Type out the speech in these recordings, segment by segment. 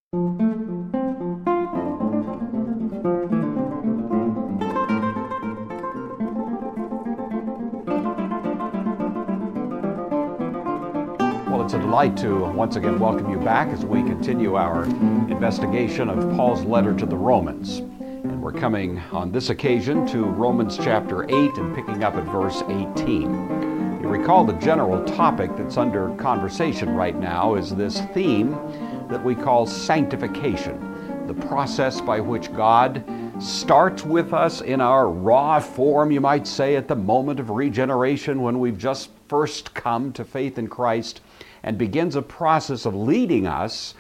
Well, it's a delight to once again welcome you back as we continue our investigation of Paul's letter to the Romans. And we're coming on this occasion to Romans chapter 8 and picking up at verse 18. You recall the general topic that's under conversation right now is this theme that we call sanctification, the process by which God starts with us in our raw form, you might say, at the moment of regeneration when we've just first come to faith in Christ, and begins a process of leading us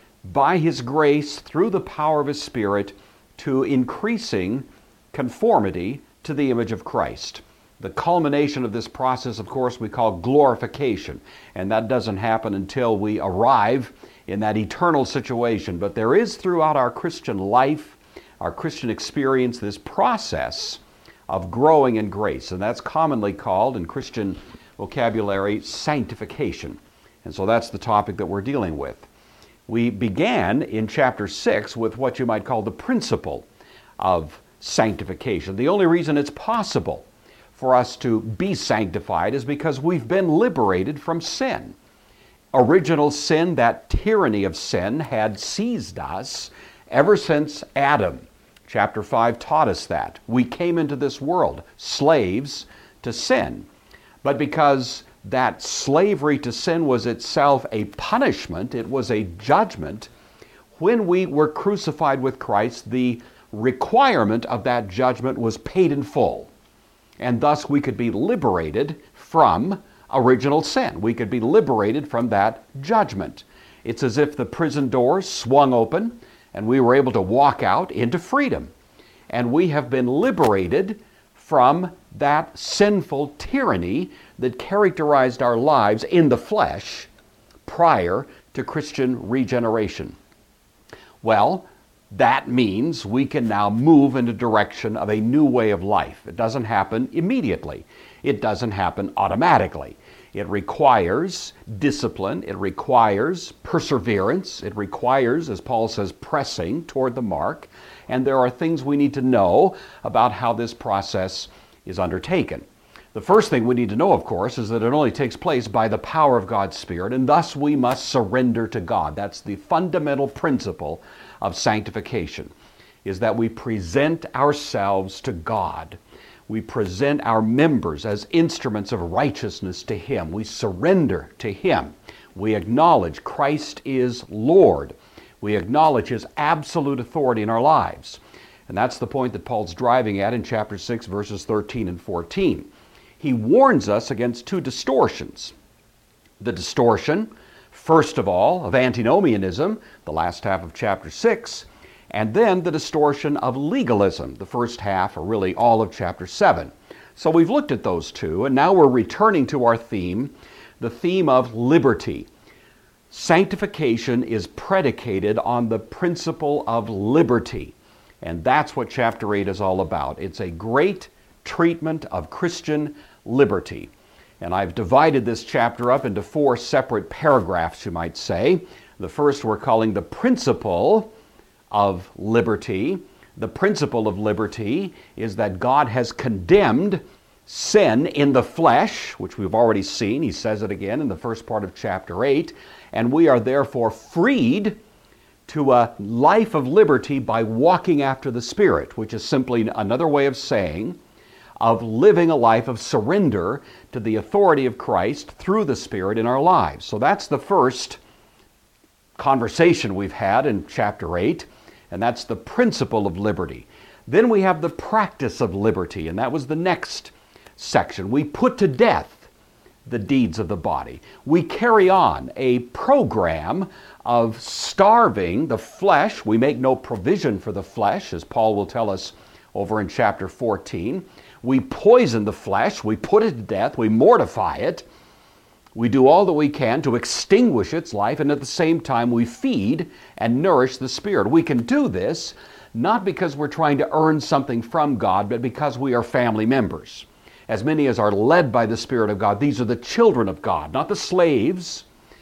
by His grace through the power of His Spirit to increasing conformity to the image of Christ. The culmination of this process, of course, we call glorification, and that doesn't happen until we arrive in that eternal situation. But there is throughout our Christian life, our Christian experience, this process of growing in grace, and that's commonly called in Christian vocabulary sanctification. And so that's the topic that we're dealing with. We began in chapter 6 with what you might call the principle of sanctification. The only reason it's possible for us to be sanctified is because we've been liberated from sin. Original sin, that tyranny of sin, had seized us ever since Adam. Chapter 5 taught us that. We came into this world slaves to sin. But because that slavery to sin was itself a punishment, it was a judgment, when we were crucified with Christ, the requirement of that judgment was paid in full. And thus we could be liberated from original sin. We could be liberated from that judgment. It's as if the prison doors swung open and we were able to walk out into freedom. And we have been liberated from that sinful tyranny that characterized our lives in the flesh prior to Christian regeneration. Well, that means we can now move in the direction of a new way of life. It doesn't happen immediately. It doesn't happen automatically. It requires discipline. It requires perseverance. It requires, as Paul says, pressing toward the mark. And there are things we need to know about how this process is undertaken. The first thing we need to know, of course, is that it only takes place by the power of God's Spirit, and thus we must surrender to God. That's the fundamental principle of sanctification, is that we present ourselves to God. We present our members as instruments of righteousness to Him. We surrender to Him. We acknowledge Christ is Lord. We acknowledge His absolute authority in our lives. And that's the point that Paul's driving at in chapter 6, verses 13 and 14. He warns us against two distortions. The distortion, first of all, of antinomianism, the last half of chapter 6, and then the distortion of legalism, the first half, or really all of chapter 7. So we've looked at those two, and now we're returning to our theme, the theme of liberty. Sanctification is predicated on the principle of liberty, and that's what chapter 8 is all about. It's a great treatment of Christian liberty. And I've divided this chapter up into 4 separate paragraphs, you might say. The first we're calling the principle of liberty. The principle of liberty is that God has condemned sin in the flesh, which we've already seen. He says it again in the first part of chapter 8. And we are therefore freed to a life of liberty by walking after the Spirit, which is simply another way of saying of living a life of surrender to the authority of Christ through the Spirit in our lives. So that's the first conversation we've had in chapter 8, and that's the principle of liberty. Then we have the practice of liberty, and that was the next section. We put to death the deeds of the body. We carry on a program of starving the flesh. We make no provision for the flesh, as Paul will tell us over in chapter 14. We poison the flesh, we put it to death, we mortify it, we do all that we can to extinguish its life, and at the same time we feed and nourish the Spirit. We can do this not because we're trying to earn something from God, but because we are family members. As many as are led by the Spirit of God, these are the children of God, not the slaves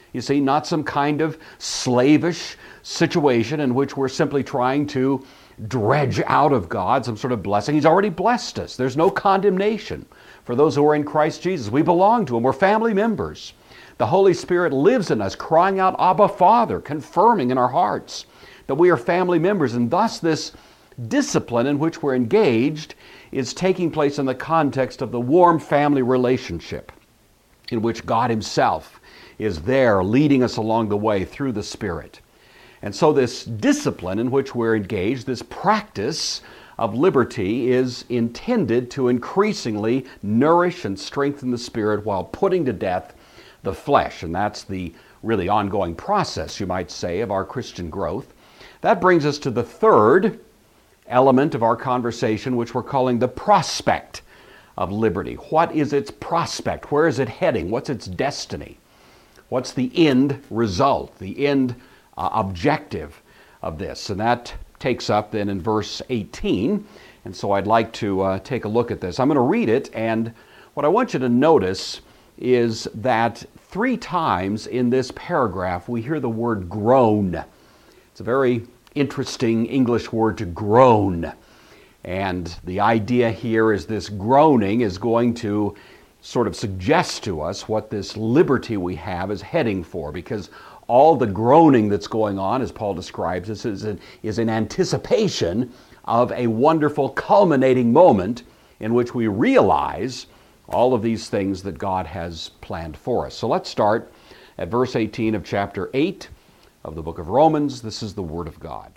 You see, not some kind of slavish situation in which we're simply trying to dredge out of God some sort of blessing. He's already blessed us. There's no condemnation for those who are in Christ Jesus. We belong to Him. We're family members. The Holy Spirit lives in us, crying out, Abba, Father, confirming in our hearts that we are family members. And thus this discipline in which we're engaged is taking place in the context of the warm family relationship in which God Himself is there leading us along the way through the Spirit. And so this discipline in which we're engaged, this practice of liberty, is intended to increasingly nourish and strengthen the spirit while putting to death the flesh. And that's the really ongoing process, you might say, of our Christian growth. That brings us to the third element of our conversation, which we're calling the prospect of liberty. What is its prospect? Where is it heading? What's its destiny? What's the end result, the end objective of this? And that takes up then in verse 18. And so I'd like to take a look at this. I'm going to read it, and what I want you to notice is that 3 times in this paragraph we hear the word groan. It's a very interesting English word, to groan. And the idea here is this groaning is going to sort of suggest to us what this liberty we have is heading for, because all the groaning that's going on, as Paul describes this, is in anticipation of a wonderful culminating moment in which we realize all of these things that God has planned for us. So let's start at verse 18 of chapter 8 of the book of Romans. This is the Word of God.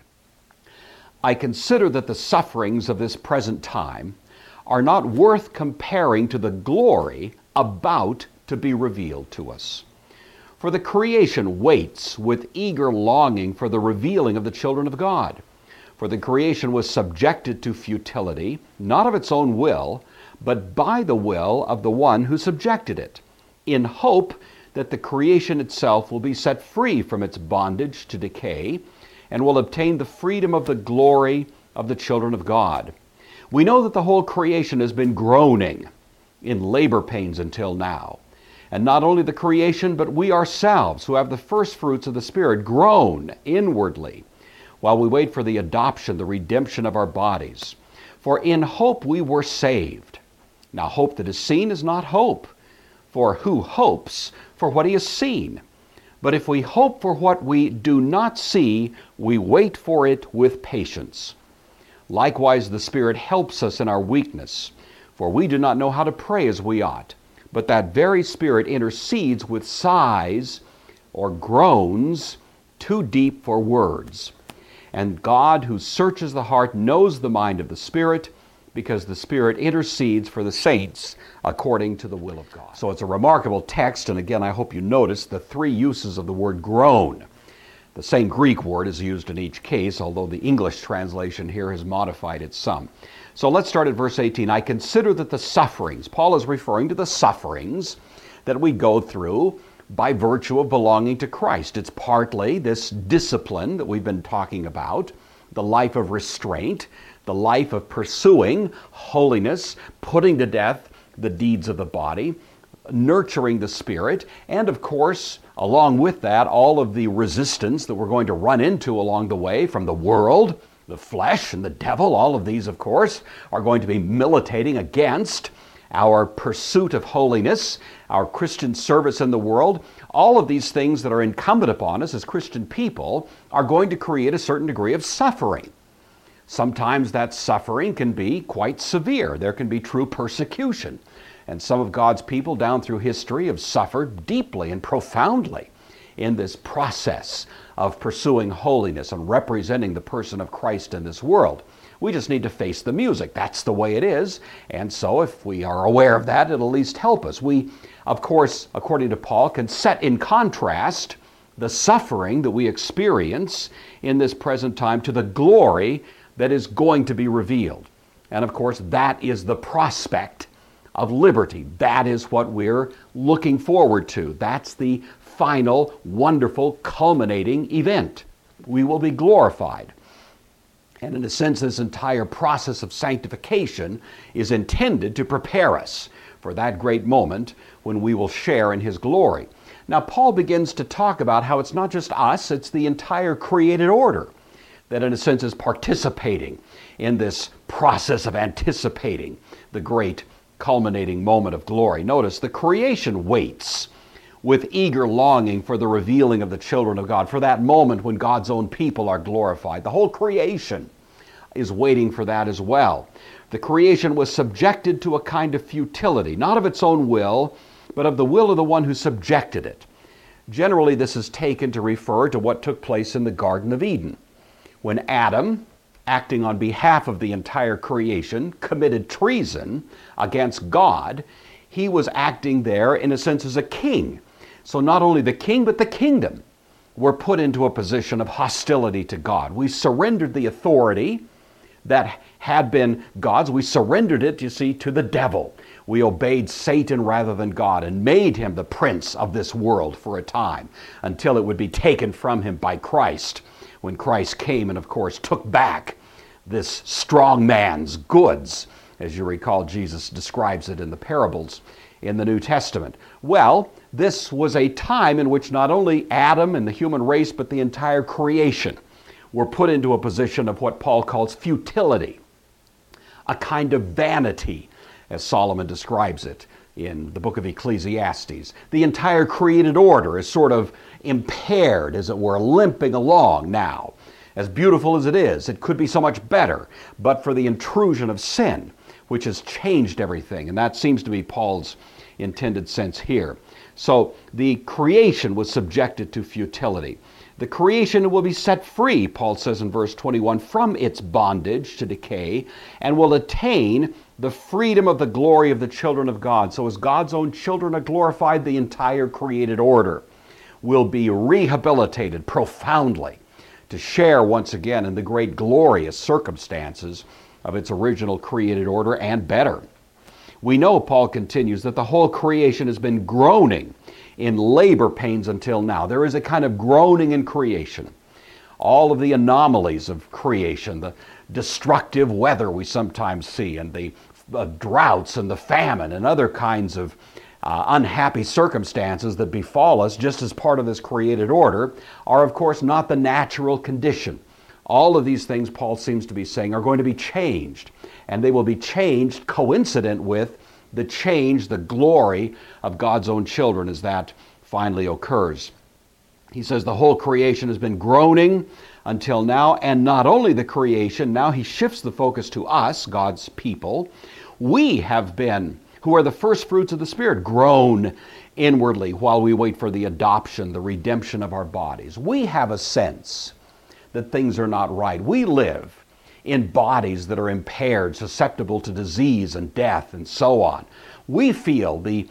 I consider that the sufferings of this present time are not worth comparing to the glory about to be revealed to us. For the creation waits with eager longing for the revealing of the children of God. For the creation was subjected to futility, not of its own will, but by the will of the one who subjected it, in hope that the creation itself will be set free from its bondage to decay, and will obtain the freedom of the glory of the children of God. We know that the whole creation has been groaning in labor pains until now. And not only the creation, but we ourselves, who have the first fruits of the Spirit, groan inwardly while we wait for the adoption, the redemption of our bodies. For in hope we were saved. Now hope that is seen is not hope, for who hopes for what he has seen? But if we hope for what we do not see, we wait for it with patience. Likewise, the Spirit helps us in our weakness, for we do not know how to pray as we ought. But that very Spirit intercedes with sighs or groans too deep for words. And God, who searches the heart, knows the mind of the Spirit, because the Spirit intercedes for the saints according to the will of God. So it's a remarkable text, and again, I hope you notice the 3 uses of the word groan. The same Greek word is used in each case, although the English translation here has modified it some. So let's start at verse 18. I consider that the sufferings, Paul is referring to the sufferings that we go through by virtue of belonging to Christ. It's partly this discipline that we've been talking about, the life of restraint, the life of pursuing holiness, putting to death the deeds of the body, nurturing the Spirit, and of course, along with that, all of the resistance that we're going to run into along the way from the world, the flesh, and the devil. All of these, of course, are going to be militating against our pursuit of holiness, our Christian service in the world. All of these things that are incumbent upon us as Christian people are going to create a certain degree of suffering. Sometimes that suffering can be quite severe. There can be true persecution. And some of God's people down through history have suffered deeply and profoundly in this process of pursuing holiness and representing the person of Christ in this world. We just need to face the music. That's the way it is. And so if we are aware of that, it'll at least help us. We, of course, according to Paul, can set in contrast the suffering that we experience in this present time to the glory that is going to be revealed. And of course, that is the prospect of liberty. That is what we're looking forward to. That's the final, wonderful, culminating event. We will be glorified. And in a sense, this entire process of sanctification is intended to prepare us for that great moment when we will share in His glory. Now, Paul begins to talk about how it's not just us, it's the entire created order that in a sense is participating in this process of anticipating the great culminating moment of glory. Notice, the creation waits with eager longing for the revealing of the children of God, for that moment when God's own people are glorified. The whole creation is waiting for that as well. The creation was subjected to a kind of futility, not of its own will, but of the will of the one who subjected it. Generally, this is taken to refer to what took place in the Garden of Eden, when Adam, acting on behalf of the entire creation, committed treason against God. He was acting there, in a sense, as a king. So not only the king, but the kingdom were put into a position of hostility to God. We surrendered the authority that had been God's. We surrendered it, you see, to the devil. We obeyed Satan rather than God and made him the prince of this world for a time until it would be taken from him by Christ, when Christ came and, of course, took back this strong man's goods, as you recall Jesus describes it in the parables in the New Testament. Well, this was a time in which not only Adam and the human race, but the entire creation were put into a position of what Paul calls futility, a kind of vanity, as Solomon describes it in the book of Ecclesiastes. The entire created order is sort of impaired, as it were, limping along now. As beautiful as it is, it could be so much better, but for the intrusion of sin, which has changed everything. And that seems to be Paul's intended sense here. So the creation was subjected to futility. The creation will be set free, Paul says in verse 21, from its bondage to decay, and will attain the freedom of the glory of the children of God. So as God's own children are glorified, the entire created order will be rehabilitated profoundly to share once again in the great glorious circumstances of its original created order, and better. We know, Paul continues, that the whole creation has been groaning in labor pains until now. There is a kind of groaning in creation. All of the anomalies of creation, the destructive weather we sometimes see, and the droughts and the famine and other kinds of unhappy circumstances that befall us just as part of this created order, are of course not the natural condition. All of these things, Paul seems to be saying, are going to be changed, and they will be changed coincident with the change, the glory of God's own children as that finally occurs. He says the whole creation has been groaning until now, and not only the creation, now he shifts the focus to us, God's people. We have been, who are the first fruits of the Spirit, groan inwardly while we wait for the adoption, the redemption of our bodies. We have a sense that things are not right. We live in bodies that are impaired, susceptible to disease and death and so on. We feel the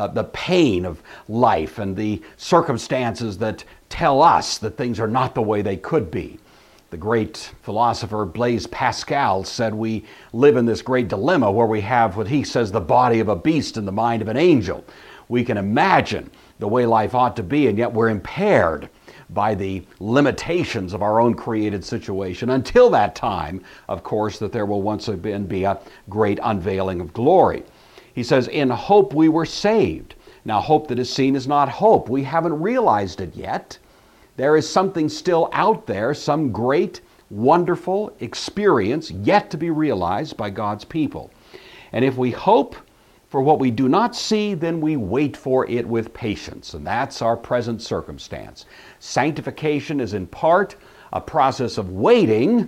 pain of life and the circumstances that tell us that things are not the way they could be. The great philosopher Blaise Pascal said we live in this great dilemma where we have what he says the body of a beast and the mind of an angel. We can imagine the way life ought to be, and yet we're impaired by the limitations of our own created situation until that time, of course, that there will once again be a great unveiling of glory. He says, in hope we were saved. Now, hope that is seen is not hope. We haven't realized it yet. There is something still out there, some great, wonderful experience yet to be realized by God's people. And if we hope for what we do not see, then we wait for it with patience. And that's our present circumstance. Sanctification is in part a process of waiting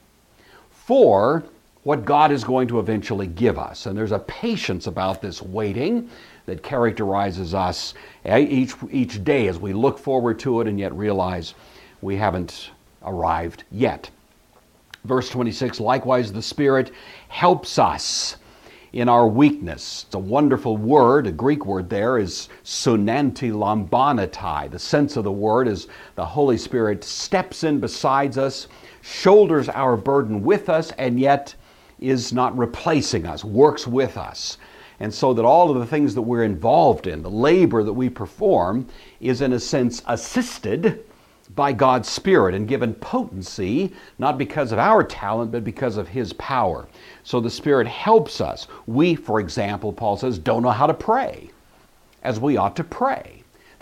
for what God is going to eventually give us. And there's a patience about this waiting that characterizes us each day as we look forward to it and yet realize we haven't arrived yet. Verse 26, likewise the Spirit helps us in our weakness. It's a wonderful word. A Greek word there is sunanti lambanatai. The sense of the word is the Holy Spirit steps in beside us, shoulders our burden with us, and yet is not replacing us, works with us. And so that all of the things that we're involved in, the labor that we perform, is in a sense assisted by God's Spirit and given potency, not because of our talent, but because of His power. So the Spirit helps us. We, for example, Paul says, don't know how to pray as we ought to pray.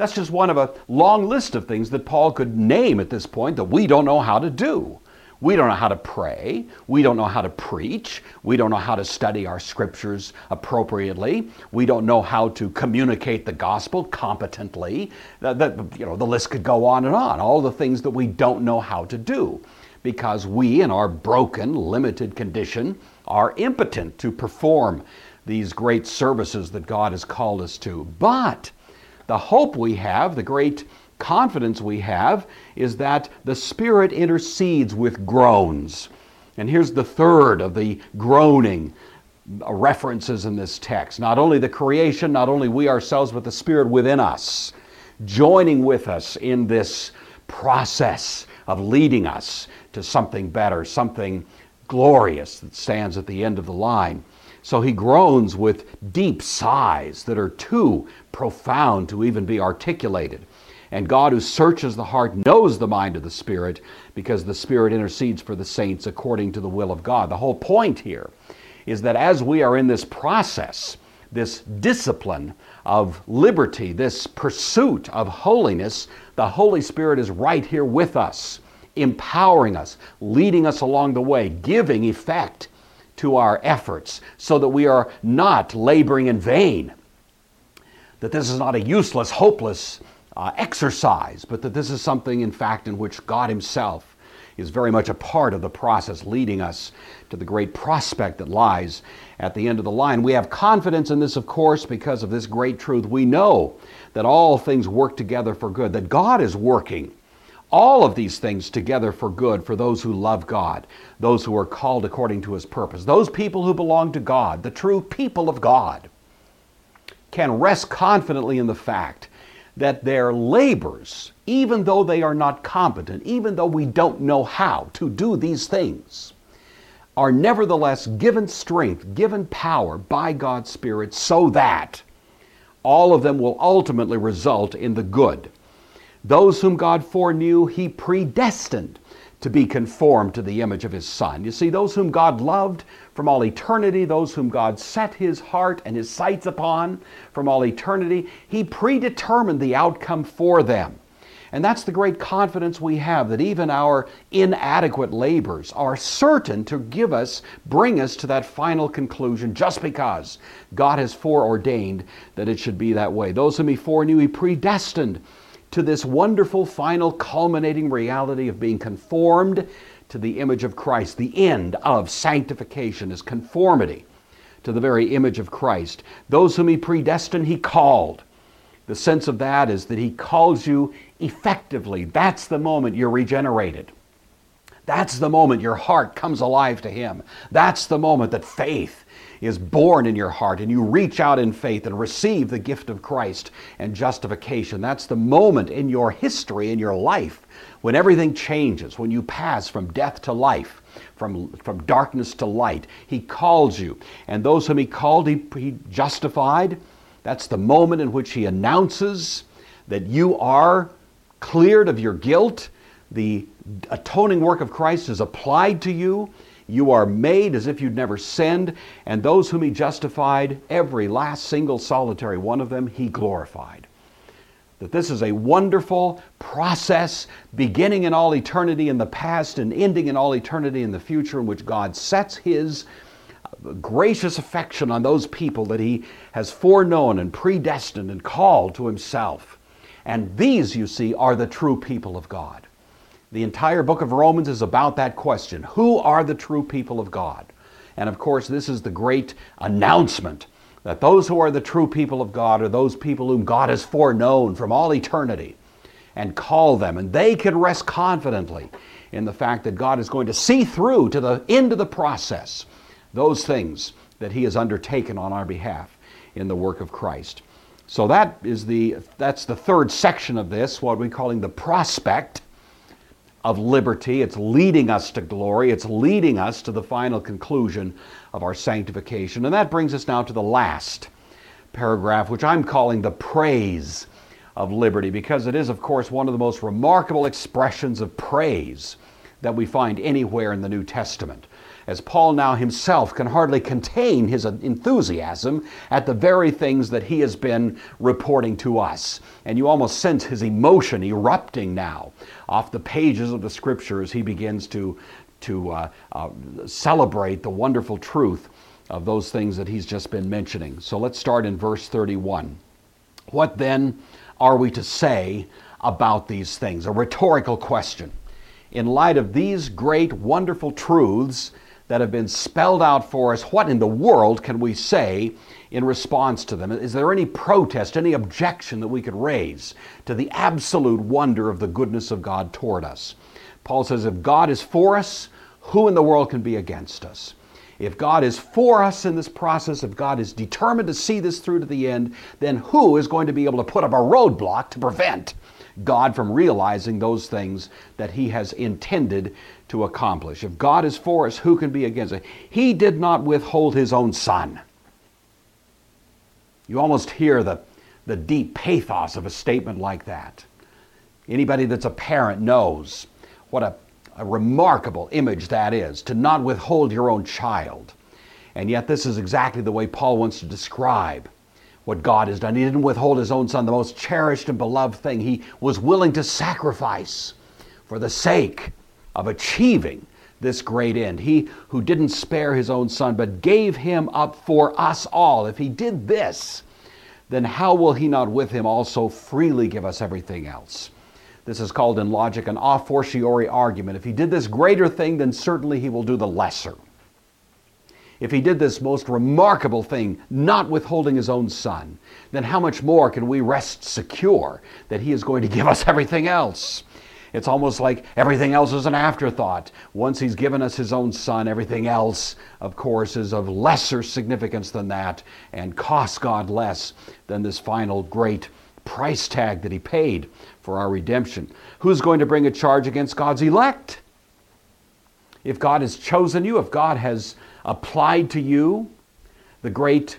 That's just one of a long list of things that Paul could name at this point that we don't know how to do. We don't know how to pray. We don't know how to preach. We don't know how to study our scriptures appropriately. We don't know how to communicate the gospel competently. The list could go on and on. All the things that we don't know how to do because we, in our broken, limited condition, are impotent to perform these great services that God has called us to. But the hope we have, the great confidence we have, is that the Spirit intercedes with groans. And here's the third of the groaning references in this text. Not only the creation, not only we ourselves, but the Spirit within us, joining with us in this process of leading us to something better, something glorious that stands at the end of the line. So he groans with deep sighs that are too profound to even be articulated. And God, who searches the heart, knows the mind of the Spirit, because the Spirit intercedes for the saints according to the will of God. The whole point here is that as we are in this process, this discipline of liberty, this pursuit of holiness, the Holy Spirit is right here with us, empowering us, leading us along the way, giving effect to our efforts so that we are not laboring in vain, that this is not a useless, hopeless exercise, but that this is something, in fact, in which God Himself is very much a part of the process, leading us to the great prospect that lies at the end of the line. We have confidence in this, of course, because of this great truth. We know that all things work together for good, that God is working all of these things together for good for those who love God, those who are called according to His purpose. Those people who belong to God, the true people of God, can rest confidently in the fact that their labors, even though they are not competent, even though we don't know how to do these things, are nevertheless given strength, given power by God's Spirit, so that all of them will ultimately result in the good. Those whom God foreknew, He predestined to be conformed to the image of His Son. You see, those whom God loved from all eternity, those whom God set His heart and His sights upon from all eternity, He predetermined the outcome for them. And that's the great confidence we have, that even our inadequate labors are certain to bring us to that final conclusion, just because God has foreordained that it should be that way. Those whom He foreknew, He predestined to this wonderful, final, culminating reality of being conformed to the image of Christ. The end of sanctification is conformity to the very image of Christ. Those whom He predestined, He called. The sense of that is that He calls you effectively. That's the moment you're regenerated. That's the moment your heart comes alive to Him. That's the moment that faith is born in your heart and you reach out in faith and receive the gift of Christ and justification. That's the moment in your history, in your life, when everything changes, when you pass from death to life, from darkness to light. He calls you. And those whom He called, He justified. That's the moment in which He announces that you are cleared of your guilt. The atoning work of Christ is applied to you. You are made as if you'd never sinned. And those whom He justified, every last single solitary one of them, He glorified. That this is a wonderful process, beginning in all eternity in the past and ending in all eternity in the future, in which God sets His gracious affection on those people that He has foreknown and predestined and called to Himself. And these, you see, are the true people of God. The entire book of Romans is about that question. Who are the true people of God? And of course, this is the great announcement that those who are the true people of God are those people whom God has foreknown from all eternity and called them. And they can rest confidently in the fact that God is going to see through to the end of the process those things that He has undertaken on our behalf in the work of Christ. So that's the third section of this, what we're calling the prospect of liberty. It's leading us to glory. It's leading us to the final conclusion of our sanctification. And that brings us now to the last paragraph, which I'm calling the praise of liberty, because it is, of course, one of the most remarkable expressions of praise that we find anywhere in the New Testament, as Paul now himself can hardly contain his enthusiasm at the very things that he has been reporting to us. And you almost sense his emotion erupting now off the pages of the Scripture as he begins to celebrate the wonderful truth of those things that he's just been mentioning. So let's start in verse 31. What then are we to say about these things? A rhetorical question. In light of these great, wonderful truths that have been spelled out for us, what in the world can we say in response to them? Is there any protest, any objection that we could raise to the absolute wonder of the goodness of God toward us? Paul says, if God is for us, who in the world can be against us? If God is for us in this process, if God is determined to see this through to the end, then who is going to be able to put up a roadblock to prevent God from realizing those things that he has intended to accomplish? If God is for us, who can be against us? He did not withhold his own Son. You almost hear the deep pathos of a statement like that. Anybody that's a parent knows what a remarkable image that is, to not withhold your own child. And yet this is exactly the way Paul wants to describe what God has done. He didn't withhold his own Son, the most cherished and beloved thing. He was willing to sacrifice for the sake of achieving this great end. He who didn't spare his own Son, but gave him up for us all. If he did this, then how will he not with him also freely give us everything else? This is called in logic an a fortiori argument. If he did this greater thing, then certainly he will do the lesser. If he did this most remarkable thing, not withholding his own Son, then how much more can we rest secure that he is going to give us everything else? It's almost like everything else is an afterthought. Once he's given us his own Son, everything else, of course, is of lesser significance than that and costs God less than this final great price tag that he paid for our redemption. Who's going to bring a charge against God's elect? If God has chosen you, if God has applied to you the great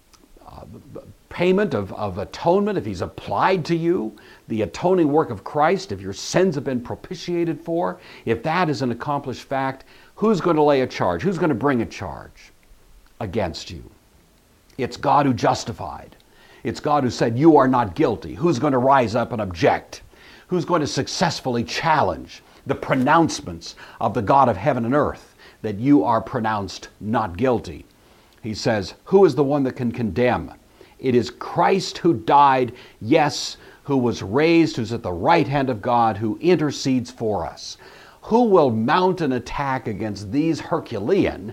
payment of atonement, if he's applied to you the atoning work of Christ, if your sins have been propitiated for, if that is an accomplished fact, who's going to lay a charge? Who's going to bring a charge against you? It's God who justified. It's God who said you are not guilty. Who's going to rise up and object? Who's going to successfully challenge the pronouncements of the God of heaven and earth that you are pronounced not guilty? He says, who is the one that can condemn? It is Christ who died, yes, who was raised, who's at the right hand of God, who intercedes for us. Who will mount an attack against these Herculean,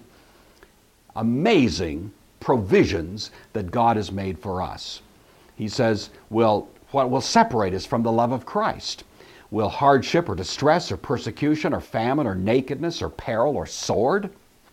amazing provisions that God has made for us? He says, well, what will separate us from the love of Christ? Will hardship or distress or persecution or famine or nakedness or peril or sword?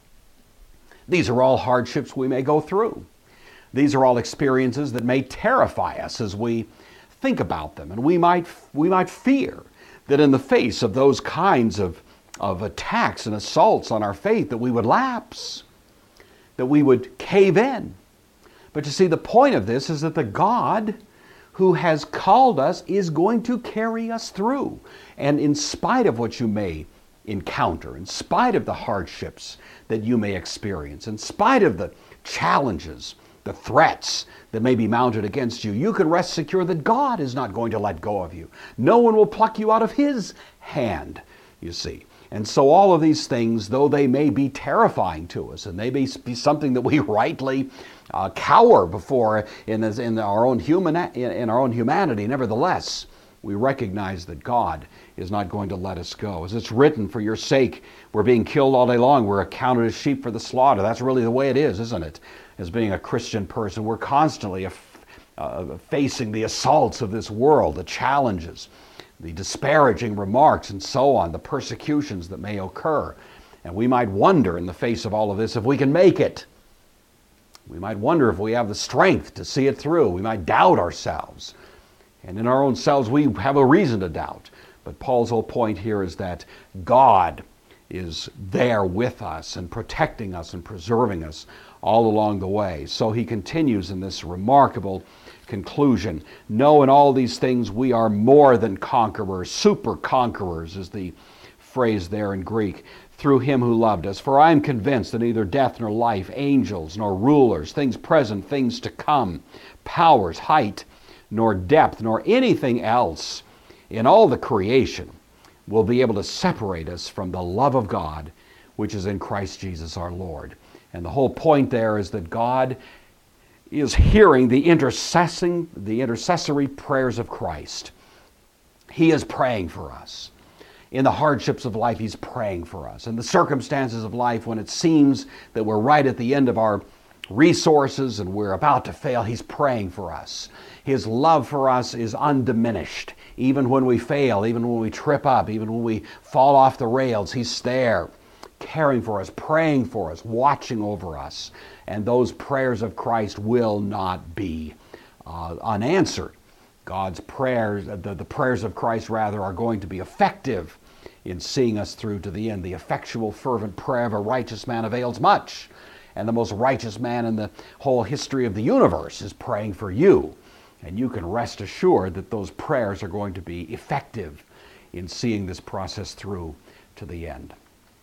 These are all hardships we may go through. These are all experiences that may terrify us as we think about them. And we might fear that in the face of those kinds of attacks and assaults on our faith that we would lapse, that we would cave in. But you see, the point of this is that the God who has called us is going to carry us through. And in spite of what you may encounter, in spite of the hardships that you may experience, in spite of the challenges, the threats that may be mounted against you, you can rest secure that God is not going to let go of you. No one will pluck you out of his hand, you see. And so all of these things, though they may be terrifying to us, and they may be something that we rightly cower before in our own humanity, nevertheless, we recognize that God is not going to let us go. As it's written, for your sake, we're being killed all day long. We're accounted as sheep for the slaughter. That's really the way it is, isn't it? As being a Christian person, we're constantly facing the assaults of this world, the challenges, the disparaging remarks and so on, the persecutions that may occur. And we might wonder in the face of all of this if we can make it. We might wonder if we have the strength to see it through. We might doubt ourselves. And in our own selves, we have a reason to doubt. But Paul's whole point here is that God is there with us and protecting us and preserving us all along the way. So he continues in this remarkable conclusion. No, in all these things we are more than conquerors. Super conquerors is the phrase there in Greek, through him who loved us. For I am convinced that neither death nor life, angels nor rulers, things present, things to come, powers, height, nor depth, nor anything else in all the creation will be able to separate us from the love of God, which is in Christ Jesus our Lord. And the whole point there is that God is hearing the intercessory prayers of Christ. He is praying for us. In the hardships of life, he's praying for us. In the circumstances of life, when it seems that we're right at the end of our resources and we're about to fail, he's praying for us. His love for us is undiminished. Even when we fail, even when we trip up, even when we fall off the rails, he's there, caring for us, praying for us, watching over us. And those prayers of Christ will not be unanswered. God's prayers, the prayers of Christ rather, are going to be effective in seeing us through to the end. The effectual, fervent prayer of a righteous man avails much. And the most righteous man in the whole history of the universe is praying for you. And you can rest assured that those prayers are going to be effective in seeing this process through to the end.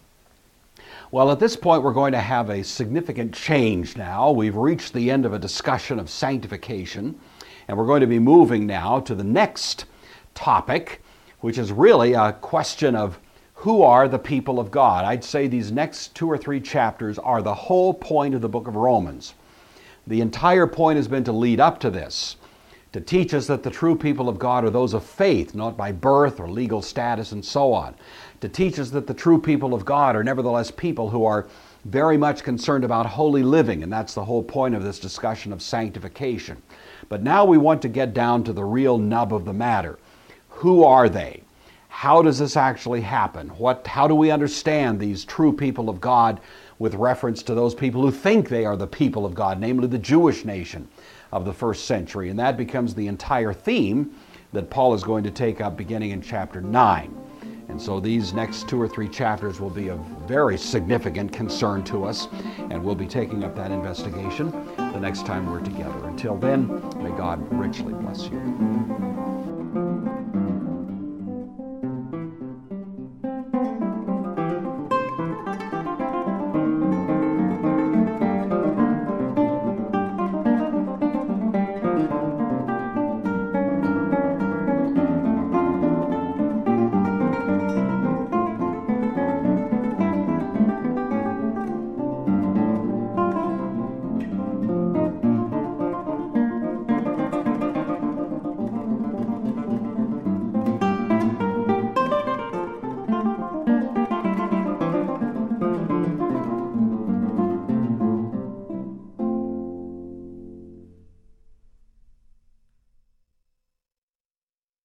Well, at this point, we're going to have a significant change now. We've reached the end of a discussion of sanctification, and we're going to be moving now to the next topic, which is really a question of who are the people of God. I'd say these next 2 or 3 chapters are the whole point of the book of Romans. The entire point has been to lead up to this, to teach us that the true people of God are those of faith, not by birth or legal status and so on. To teach us that the true people of God are nevertheless people who are very much concerned about holy living, and that's the whole point of this discussion of sanctification. But now we want to get down to the real nub of the matter. Who are they? How does this actually happen? How do we understand these true people of God with reference to those people who think they are the people of God, namely the Jewish nation of the first century? And that becomes the entire theme that Paul is going to take up beginning in chapter 9. And so these next 2 or 3 chapters will be of very significant concern to us, and we'll be taking up that investigation the next time we're together. Until then, may God richly bless you.